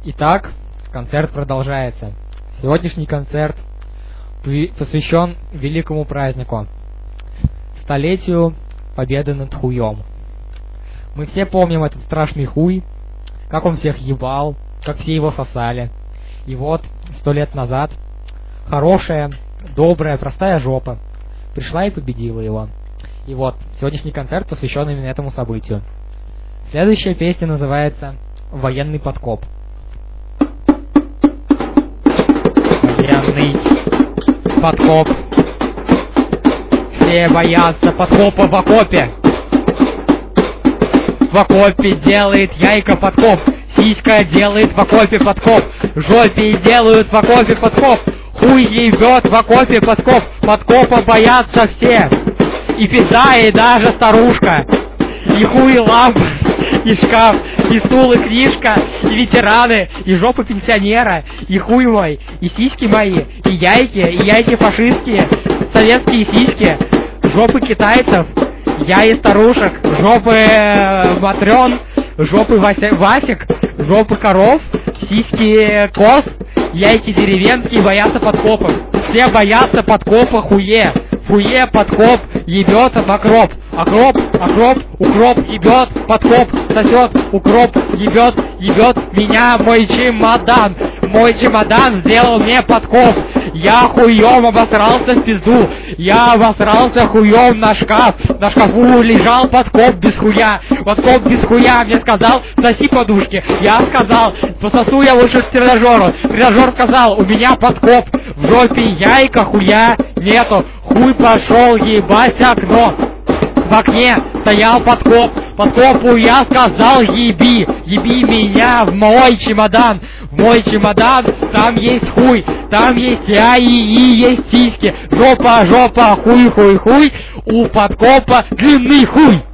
Итак, концерт продолжается. Сегодняшний концерт посвящен великому празднику — столетию победы над хуем. Мы все помним этот страшный хуй, как он всех ебал, как все его сосали. И вот 100 лет назад хорошая, добрая, простая жопа пришла и победила его. И вот сегодняшний концерт посвящен именно этому событию. Следующая песня называется «Военный подкоп». Военный подкоп. Все боятся подкопа в окопе. В окопе делает яйка подкоп. Сиська делает в окопе подкоп. Жопе делают в окопе подкоп. Хуй ебет в окопе подкоп. Подкопа боятся все. И пизда, и даже старушка. И хуй, и лампа, и шкаф, и стул, и книжка, и ветераны, и жопа пенсионера, и хуй мой, и сиськи мои, и яйки фашистские, советские сиськи, жопы китайцев, я и старушек, жопы матрён, жопы Васек, жопы коров, сиськи коз, яйки деревенские боятся подкопа. Все боятся подкопа хуе. Хуе подкоп ебет в окроп. Окроп, укроп ебет, подкоп сосет, укроп ебет меня мой чемодан. Мой чемодан сделал мне подкоп. Я хуем обосрался в пизду. Я обосрался хуем на шкаф. На шкафу лежал подкоп без хуя. Подкоп без хуя мне сказал: соси подушки. Я сказал: пососу я лучше к тренажеру. Тренажер сказал: у меня подкоп. В жопе яйка хуя нету. Хуй пошел ебать окно. В окне стоял подкоп. Подкопу я сказал: еби меня в мой чемодан. В мой чемодан там есть хуй, там есть я и есть сиськи. Жопа, хуй. У подкопа длинный хуй.